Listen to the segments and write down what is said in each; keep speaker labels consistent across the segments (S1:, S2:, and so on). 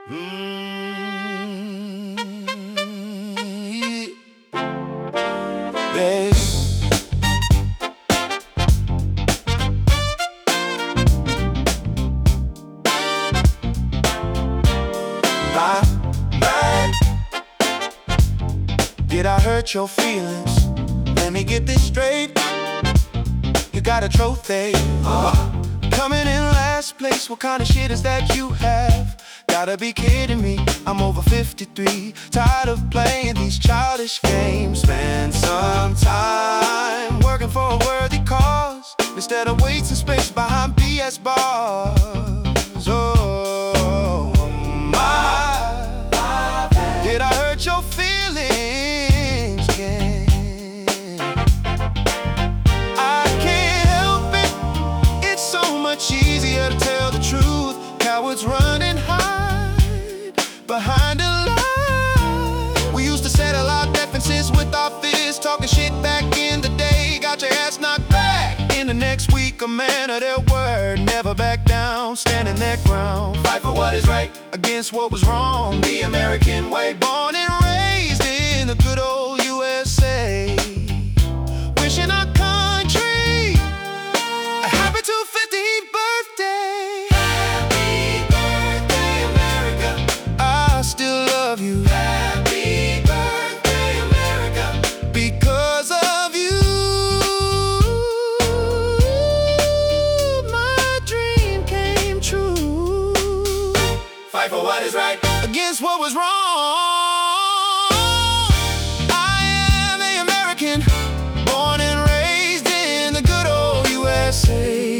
S1: Yeah. Babe, bye, bye. Did I hurt your feelings? Let me get this straight. You got a trophy, coming in last place. What kind of shit is that you have? Gotta be kidding me, I'm over 53. Tired of playing these childish games. Spend some time working for a worthy cause, instead of wasting space behind BS bars. Oh, my, did I hurt your feelings? Yeah. I can't help it, it's so much easier to tell the truth. Cowards run and hide behind a lie. We used to settle our differences with our fists, talking shit back in the day. Got your ass knocked back in the next week. A man of their word, never back down, standing their ground. Fight for what is right against what was wrong, the American way. Born and raised in the good old USA, wishing our country a happy 250th birthday. Happy birthday, America. I still love you. Happy birthday, America. Because of you, my dream came true. Fight for what is right against what was wrong. I am an American, born and raised in the good old USA.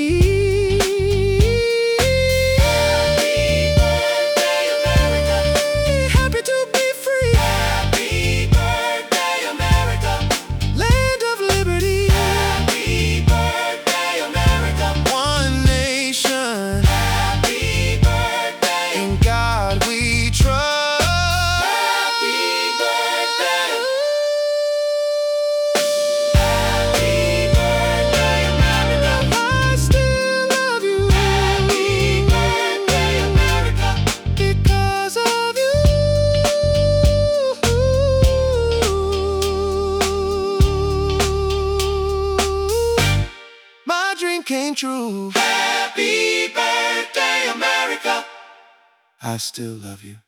S1: Happy birthday, America. Happy to be free. Happy birthday, America. Land of liberty. Happy birthday, America. One nation. Happy birthday. In God we trust. Happy birthday. Happy birthday, America. I still love you. Happy birthday, America. Because of you, my dream came true. Happy birthday, America. I still love you.